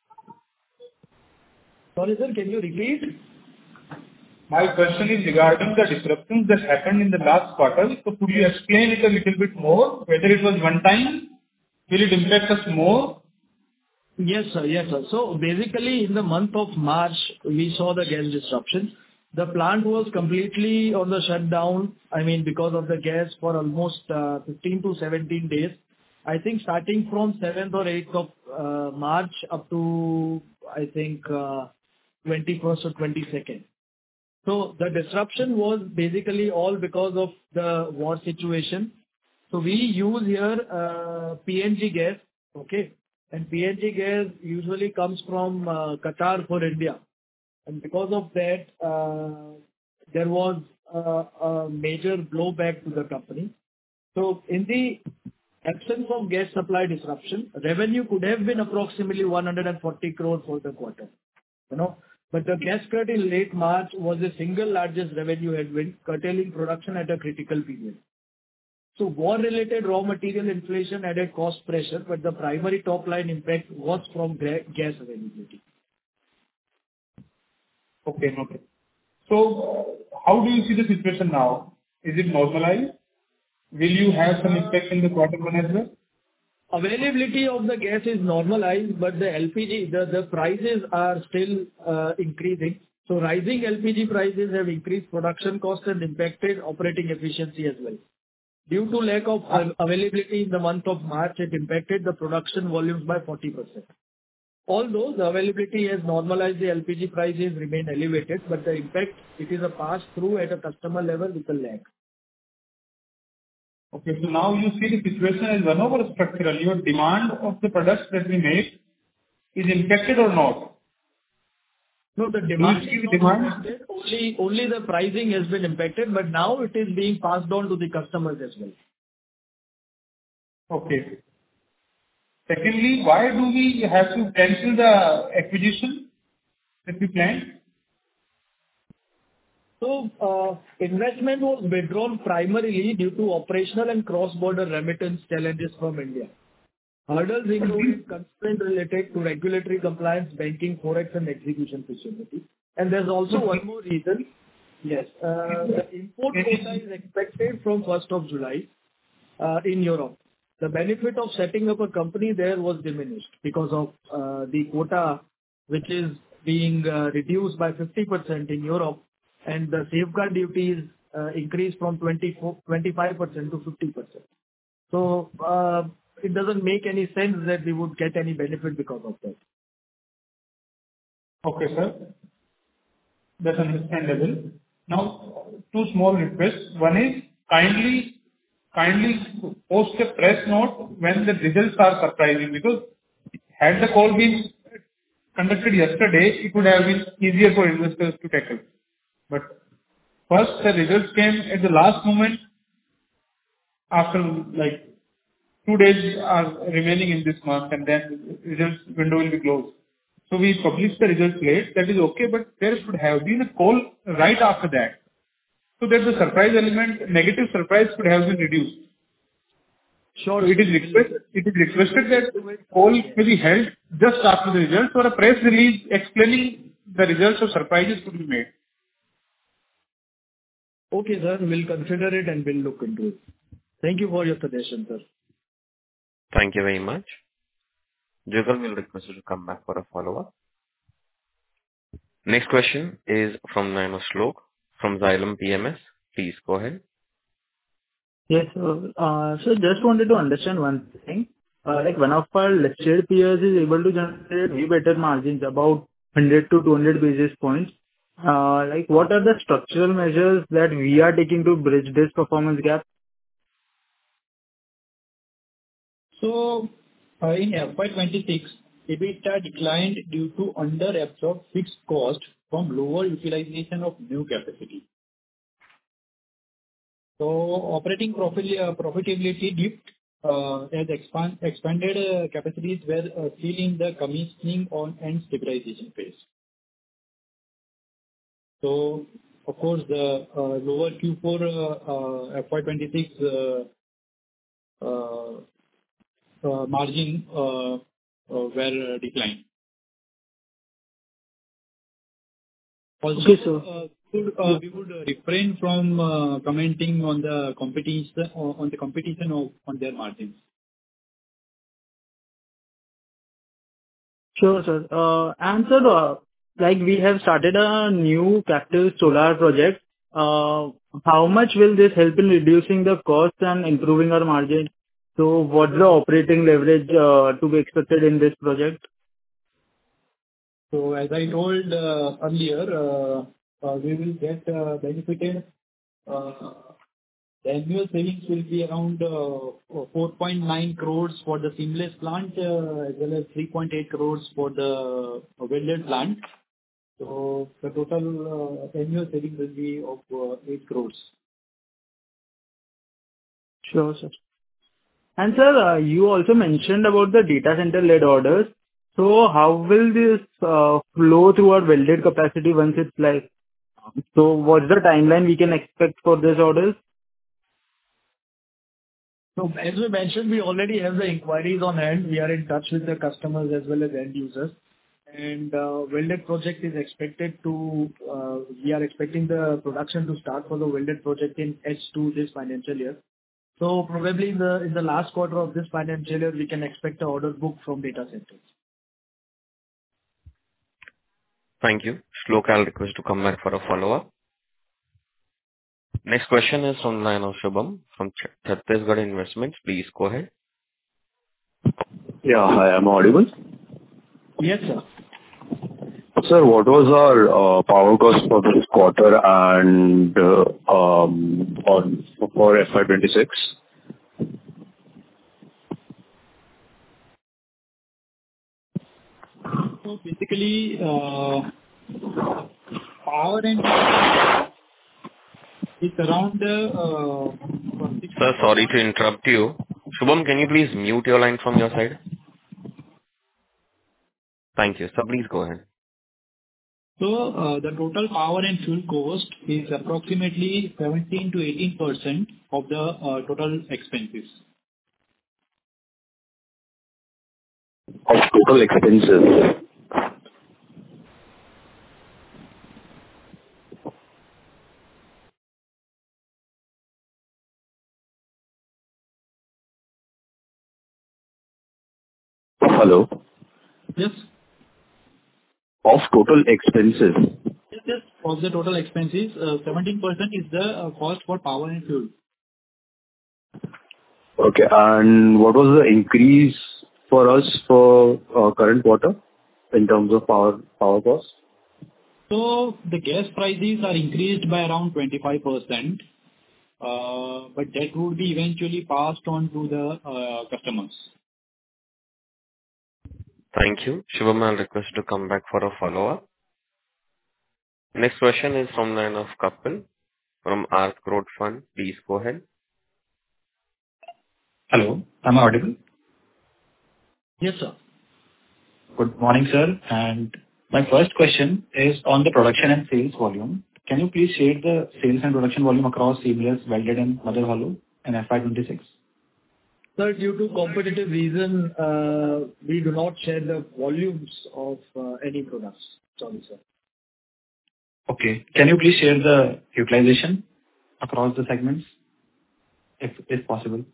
Sorry, sir. Can you repeat? My question is regarding the disruptions that happened in the last quarter. So could you explain it a little bit more, whether it was one time, will it impact us more? Yes, sir. Yes, sir. So basically, in the month of March, we saw the gas disruption. The plant was completely on the shutdown, I mean, because of the gas for almost uh, fifteen to seventeen days. I think starting from seventh or eighth of uh, March up to, I think, uh, twenty-first or twenty-second. So the disruption was basically all because of the war situation. So we use here uh, P N G gas, okay? And P N G gas usually comes from uh, Qatar for India. And because of that, uh, there was uh, a major blowback to the company. So in the absence of gas supply disruption, revenue could have been approximately one hundred forty crore for the quarter. You know, but the gas cut in late March was the single largest revenue headwind, curtailing production at a critical period. So war-related raw material inflation added cost pressure, but the primary top-line impact was from gra- gas availability. Okay, okay. So uh, how do you see the situation now? Is it normalized? Will you have some impact in the quarter one as well? Availability of the gas is normalized, but the L P G, the the prices are still uh, increasing. So rising L P G prices have increased production costs and impacted operating efficiency as well. Due to lack of av- availability in the month of March, it impacted the production volumes by forty percent. Although the availability has normalized, the L P G prices remain elevated, but the impact, it is a pass-through at a customer level with a lag. Okay, so now you see the situation as one over structural. Your demand of the products that we make is impacted or not? No, the Do you demand see is the not demand? impacted. Only only the pricing has been impacted, but now it is being passed on to the customers as well. Okay. Secondly, why do we have to cancel the acquisition that we planned? So, uh, investment was withdrawn primarily due to operational and cross-border remittance challenges from India. Hurdles include constraints related to regulatory compliance, banking, forex, and execution facility. And there's also one more reason. Yes, uh, the import quota is expected from first of July uh, in Europe. The benefit of setting up a company there was diminished because of uh, the quota, which is being uh, reduced by fifty percent in Europe, and the safeguard duties uh, increased from twenty-four twenty-five percent to fifty percent. So uh, it doesn't make any sense that we would get any benefit because of that. Okay, sir. That's understandable. Now, two small requests. One is kindly kindly post a press note when the results are surprising, because had the call been conducted yesterday, it would have been easier for investors to tackle. But first, the results came at the last moment after, like, two days are remaining in this month, and then results window will be closed. So we published the results late. That is okay, but there should have been a call right after that, so that the surprise element, negative surprise, could have been reduced. Sure. So it is request, it is requested that call may be held just after the results, or a press release explaining the results of surprises could be made. Okay, sir. We'll consider it and we'll look into it. Thank you for your suggestion, sir. Thank you very much. Jugal will request you to come back for a follow-up. Next question is from Nano Shlok from Xylem P M S. Please go ahead. Yes, sir. Uh, So just wanted to understand one thing. Uh, Like one of our listed peers is able to generate way better margins, about one hundred to two hundred basis points. Uh, Like, what are the structural measures that we are taking to bridge this performance gap? So, uh, in F Y twenty-six, EBITDA declined due to under-absorbed fixed cost from lower utilization of new capacity. So operating profit, uh, profitability dipped, uh, as expand, expanded uh, capacities were uh, still in the commissioning on and stabilization phase. So of course, the uh, lower Q four uh, uh, F Y twenty-six uh, uh, uh, margin uh, uh, were uh, declined. Also, Okay, sir. uh, would, uh, we would uh, refrain from uh, commenting on the competition on the competition of on their margins. Sure, sir. Uh, And sir, uh, like we have started a new captive solar project. Uh, How much will this help in reducing the cost and improving our margin? So what's the operating leverage uh, to be expected in this project? So as I told uh, earlier, uh, uh, we will get uh, benefited. uh, The annual savings will be around uh, four point nine crores for the seamless plant, uh, as well as three point eight crores for the welded plant. So the total uh, annual savings will be of uh, eight crores. Sure, sir. And sir, uh, you also mentioned about the data center-led orders. So how will this uh, flow through our welded capacity once it's like... So what's the timeline we can expect for these orders? So as we mentioned, we already have the inquiries on hand. We are in touch with the customers as well as end users. And uh, welded project is expected to, uh, we are expecting the production to start for the welded project in H two this financial year. So probably in the in the last quarter of this financial year, we can expect an order book from data centers. Thank you. Shlok, I'll request to come back for a follow-up. Next question is from line of Shubham from Ch- Chhattisgarh Investments. Please go ahead. Yeah. Hi, I'm audible. Yes, sir. Sir, what was our uh, power cost for this quarter and uh, um, on for F Y twenty-six? So basically, uh, power and is around uh, Sir, sorry to interrupt you. Shubham, can you please mute your line from your side? Thank you. Sir, please go ahead. So, uh, the total power and fuel cost is approximately seventeen to eighteen percent of the uh, total expenses. of total expenses. Hello? Yes. Of total expenses. Yes, yes. Of the total expenses, uh, seventeen percent is the uh, cost for power and fuel. Okay. And what was the increase for us for uh, current quarter in terms of power power cost? So the gas prices are increased by around twenty-five percent, uh, but that would be eventually passed on to the uh, customers. Thank you. Shubham, I'll request you to come back for a follow-up. Next question is from line of Kapil from Ark Road Fund. Please go ahead. Hello, am I audible? Yes, sir. Good morning, sir. And my first question is on the production and sales volume. Can you please share the sales and production volume across seamless, welded, and mother hollow in F Y twenty-six? Sir, due to competitive reason, uh, we do not share the volumes of uh, any products. Sorry, sir. Okay. Can you please share the utilization across the segments, if if possible?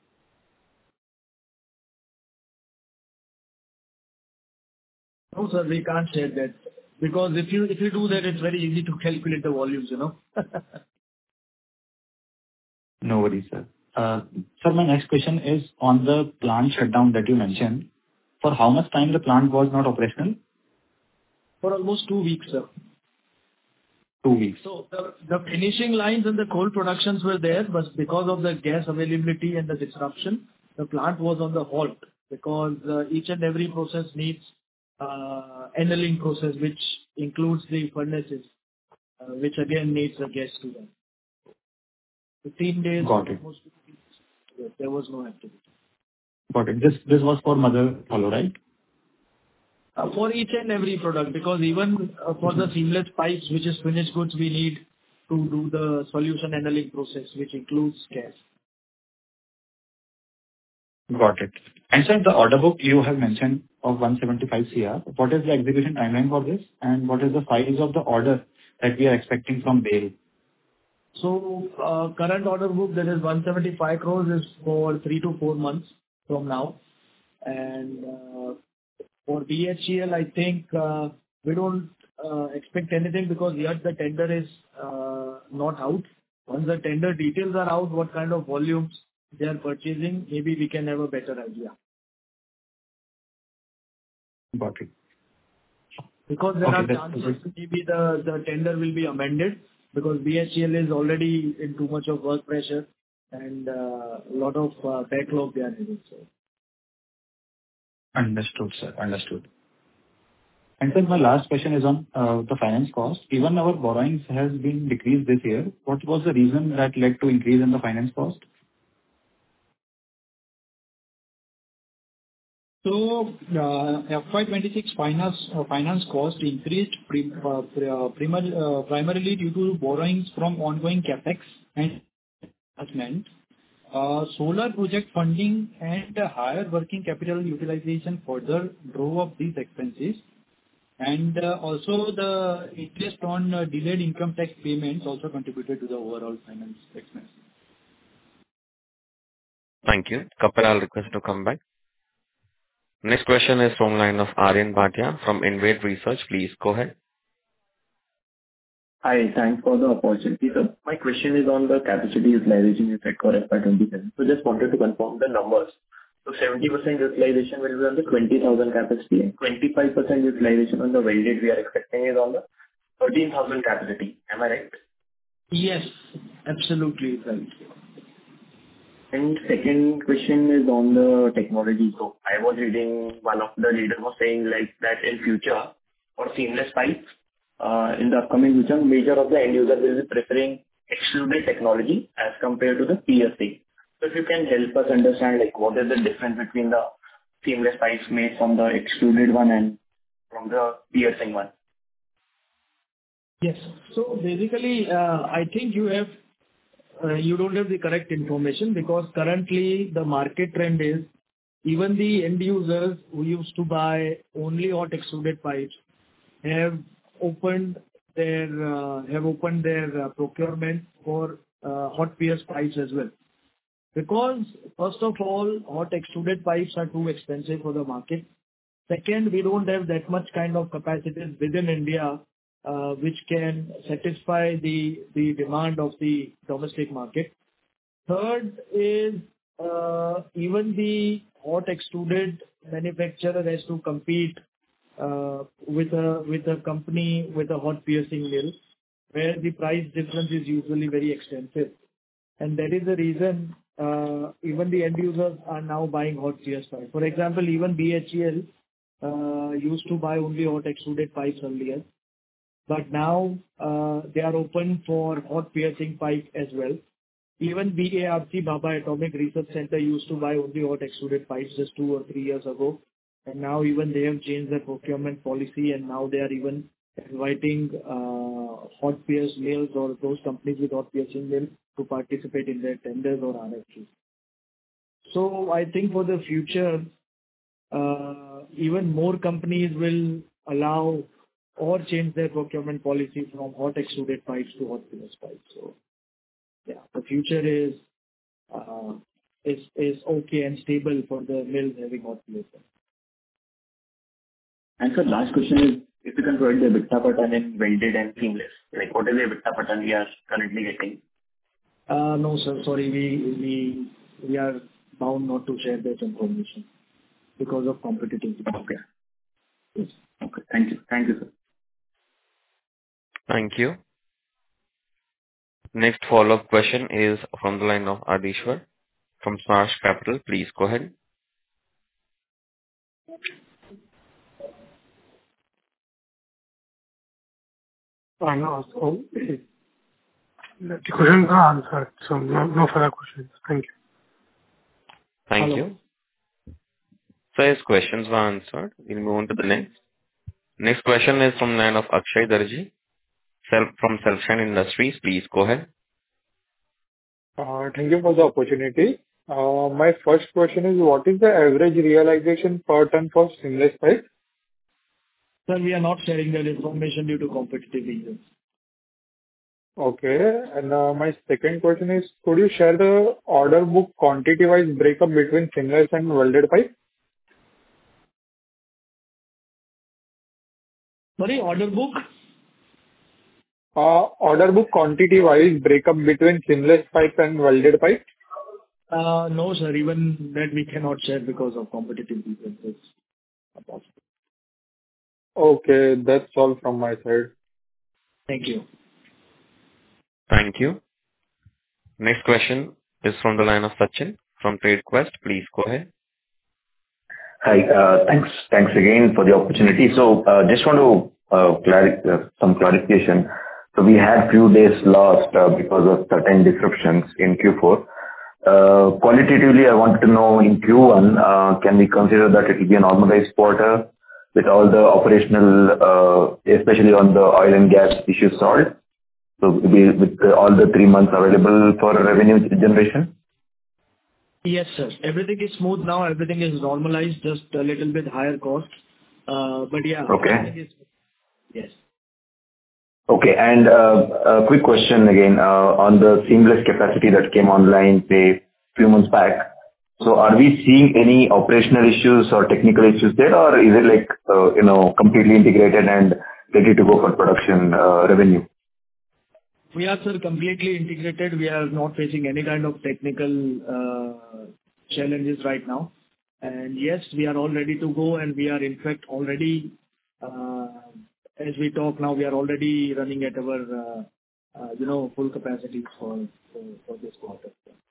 No, sir, we can't share that, because if you if you do that, it's very easy to calculate the volumes, you know. No worries, sir. Uh, Sir, my next question is on the plant shutdown that you mentioned. For how much time the plant was not operational? For almost two weeks, sir. Two weeks. So the the finishing lines and the cold productions were there, but because of the gas availability and the disruption, the plant was on the halt, because uh, each and every process needs uh, annealing process, which includes the furnaces, uh, which again needs a gas to them. fifteen days, Got it. almost two weeks, yes, there was no activity. Got it. This this was for mother hollow, right? Uh, For each and every product, because even uh, for the seamless pipes, which is finished goods, we need to do the solution annealing process, which includes gas. Got it. And sir, the order book you have mentioned of one seventy-five crore, what is the execution timeline for this? And what is the size of the order that we are expecting from BHEL? So, uh, current order book, that is one seventy-five crores, is for three to four months from now. And, uh, for B H E L, I think, uh, we don't uh, expect anything, because yet the tender is uh, not out. Once the tender details are out, what kind of volumes they are purchasing, maybe we can have a better idea. Got it. Because there Okay, are that's chances maybe the the tender will be amended, because B H E L is already in too much of work pressure and a lot of uh, backlog they are having. So Understood, sir. Understood. And sir, my last question is on uh, the finance cost. Even our borrowings has been decreased this year. What was the reason that led to increase in the finance cost? So, uh, F Y twenty-six finance uh, finance cost increased prim- uh, pri- uh, primar- uh, primarily due to borrowings from ongoing CapEx and investment, uh, solar project funding, and uh, higher working capital utilization further drove up these expenses. And uh, also the interest on uh, delayed income tax payments also contributed to the overall finance expense. Thank you. Kapil, I'll request you to come back. Next question is from line of Aryan Bhatia from Invade Research. Please go ahead. Hi, thanks for the opportunity, sir. My question is on the capacity utilization effect for F Y twenty-seven. So just wanted to confirm the numbers. So seventy percent utilization will be on the twenty thousand capacity, and twenty-five percent utilization on the welded we are expecting is on the thirteen thousand capacity. Am I right? yes, absolutely right. And second question is on the technology. So I was reading one of the leaders was saying like that in future for seamless pipes, uh, in the upcoming future, major of the end users will be preferring extruded technology as compared to the piercing. So if you can help us understand like what is the difference between the seamless pipes made from the extruded one and from the piercing one. Yes. So basically, uh, I think you have uh, you don't have the correct information, because currently the market trend is even the end users who used to buy only hot extruded pipes have opened their uh, have opened their uh, procurement for uh, hot pierce pipes as well. Because first of all, hot extruded pipes are too expensive for the market. Second, we don't have that much kind of capacities within India, uh, which can satisfy the the demand of the domestic market. Third is, uh, even the hot extruded manufacturer has to compete uh, with a with a company with a hot piercing mill, where the price difference is usually very extensive. And that is the reason uh, even the end users are now buying hot pierce pipes. For example, even B H E L uh, used to buy only hot extruded pipes earlier, but now uh, they are open for hot piercing pipe as well. Even B A R C, Baba Atomic Research Center, used to buy only hot extruded pipes just two or three years ago. And now even they have changed their procurement policy, and now they are even inviting uh, hot pierce mills or those companies with hot piercing mill to participate in their tenders or R F Qs. So I think for the future, uh, even more companies will allow or change their procurement policy from hot extruded pipes to hot pierce pipes. So yeah, the future is uh, is is okay and stable for the mills having hot pierce pipes. And sir, last question is, if you can provide the EBITDA per ton in welded and seamless, like what is the EBITDA per ton we are currently getting? Uh, No, sir. Sorry, we we we are bound not to share that information because of competitive. Okay. Yes. Okay. Thank you. Thank you, sir. Thank you. Next follow-up question is from the line of Adishwar from Smash Capital. Please go ahead. Uh, No. So the questions are answered, so no no further questions. Thank you. Thank Hello. you. So his questions were answered. We'll move on to the next. Next question is from the line of Akshay Darji self from Selfshine Industries. Please go ahead. Uh, Thank you for the opportunity. Uh, My first question is, what is the average realization per ton for seamless pipe? Sir, we are not sharing that information due to competitive reasons. Okay. And uh, my second question is, could you share the order book quantity-wise breakup between seamless and welded pipe? Sorry, order book? Uh, Order book quantity-wise breakup between seamless pipe and welded pipe? Uh, No, sir. Even that we cannot share because of competitive reasons. It's not possible. Okay. That's all from my side. Thank you. Thank you. Next question is from the line of Sachin from TradeQuest. Please go ahead. Hi. uh, Thanks Thanks again for the opportunity. So, uh, just want to uh, clarify uh, some clarification. So we had few days lost uh, because of certain disruptions in Q four. Uh, Qualitatively, I want to know in Q one, uh, can we consider that it will be a normalized quarter with all the operational, uh, especially on the oil and gas issues solved? So we- with uh, all the three months available for revenue generation? Yes, sir. Everything is smooth now. Everything is normalized, just a little bit higher cost. Uh, But yeah, Okay. everything is... Yes. Okay. And uh, a quick question again uh, on the seamless capacity that came online, say, few months back. So are we seeing any operational issues or technical issues there, or is it like, uh, you know, completely integrated and ready to go for production uh, revenue? We are, sir, completely integrated. We are not facing any kind of technical uh, challenges right now. And yes, we are all ready to go, and we are in fact already, uh, as we talk now, we are already running at our, uh, uh, you know, full capacity for for for this quarter.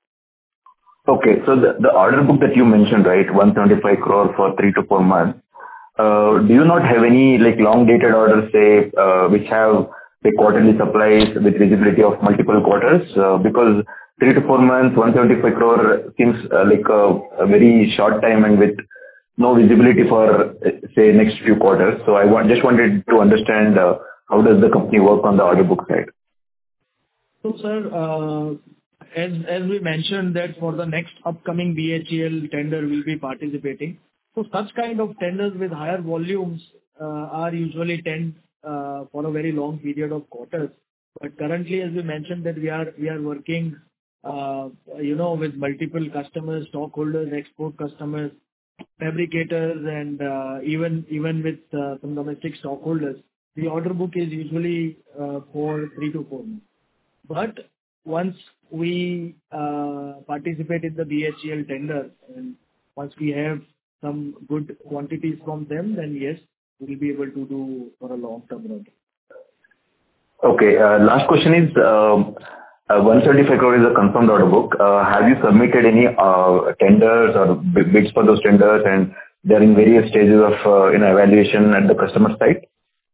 Okay. So the the order book that you mentioned, right, one hundred seventy-five crore for three to four months, uh, do you not have any, like, long-dated orders, say, uh, which have the quarterly supplies with visibility of multiple quarters? Uh, Because three to four months, one hundred seventy-five crore seems uh, like a a very short time and with no visibility for, uh, say, next few quarters. So I want just wanted to understand uh, how does the company work on the order book side? So, sir, uh, as as we mentioned that for the next upcoming B H E L tender we'll be participating. So such kind of tenders with higher volumes uh, are usually tend uh, for a very long period of quarters. But currently, as we mentioned, that we are we are working, uh, you know, with multiple customers, stockholders, export customers, fabricators, and uh, even even with uh, some domestic stockholders. The order book is usually uh, for three to four months. But once we uh, participate in the B H E L tender, and once we have some good quantities from them, then yes, we'll be able to do for a long-term run. Okay. uh, Last question is, um, uh, one seventy-five crore is a confirmed order book. Uh, Have you submitted any uh, tenders or b- bids for those tenders, and they're in various stages of uh, you know, evaluation at the customer side?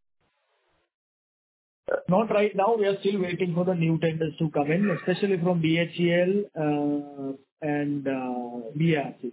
Not right now. We are still waiting for the new tenders to come in, especially from B H E L uh, and uh, B A R C.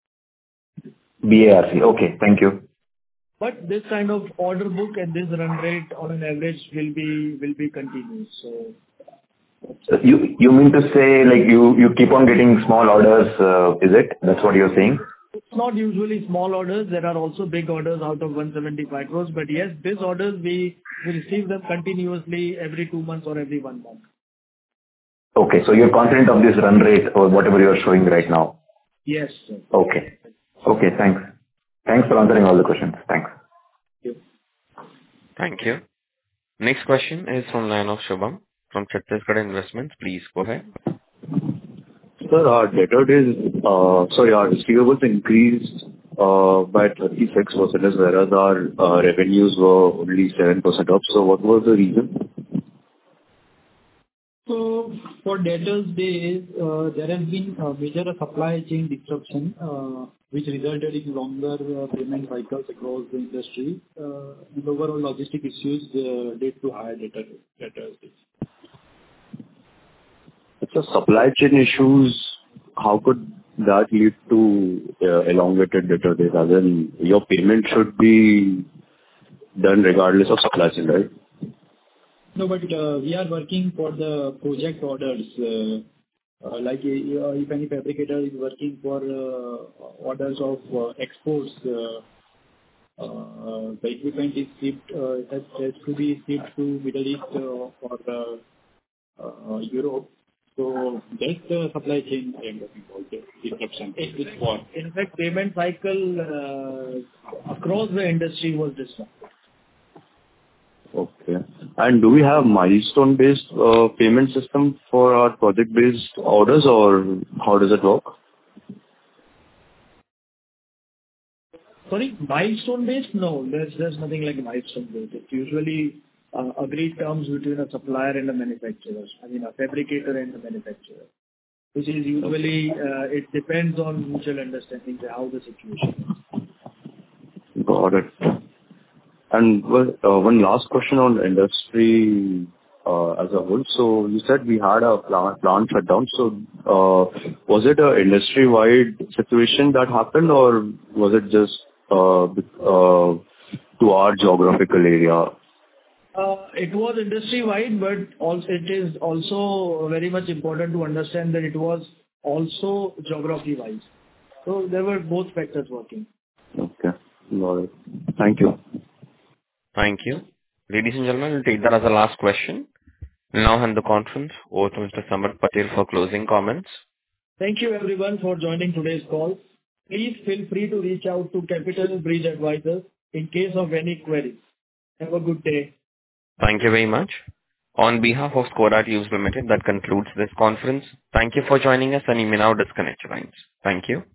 B A R C. Okay. Thank you. But this kind of order book and this run rate on an average will be will be continuous. So So You you mean to say, like, you you keep on getting small orders, uh, is it? That's what you're saying? it's not usually small orders. There are also big orders out of one seventy-five crores. But yes, these orders, we we receive them continuously every two months or every one month. Okay. So you're confident of this run rate or whatever you're showing right now? Yes, sir. Okay. Okay, thanks. Thanks for answering all the questions. Thanks. Thank you. Thank you. Next question is from line of Shubham from Chhattisgarh Investments. Please go ahead. Sir, our debtor days, uh, sorry, our receivables increased uh, by thirty-six percent, whereas our uh, revenues were only seven percent up. So what was the reason? So for debtors days, uh, there has been a major supply chain disruption, uh, which resulted in longer uh, payment cycles across the industry, uh, and overall logistic issues uh, led to higher debtor debtors days. So supply chain issues, how could that lead to uh, elongated debtor days? As in, your payment should be done regardless of supply chain, right? No, but uh, we are working for the project orders. Uh, uh, like uh, if any fabricator is working for uh, orders of uh, exports, uh, uh, the equipment is shipped, uh, has, has to be shipped to Middle East uh, or uh, uh, Europe. So that's the supply chain I am talking about, the disruption. It's for. In fact, payment cycle uh, across the industry was disrupted. Okay. And do we have milestone-based uh, payment system for our project-based orders, or how does it work? Sorry, milestone based? No, there's there's nothing like milestone based. It's usually uh, agreed terms between a supplier and a manufacturer. I mean, a fabricator and a manufacturer, which is usually uh, it depends on mutual understanding how the situation is. Got it. And well, uh, one last question on industry uh, as a whole. So you said we had a plant plant shutdown. So uh, was it a industry-wide situation that happened, or was it just uh, uh, to our geographical area? Uh, It was industry-wide, but also it is also very much important to understand that it was also geography-wise. So there were both factors working. Okay. Got it. Thank you. Thank you. Ladies and gentlemen, we'll take that as the last question. We'll now hand the conference over to Mister Samarth Patel for closing comments. Thank you everyone for joining today's call. Please feel free to reach out to Capital Bridge Advisors in case of any queries. Have a good day. Thank you very much. On behalf of Skoda Tubes Limited, that concludes this conference. Thank you for joining us, and you may now disconnect your lines. Thank you.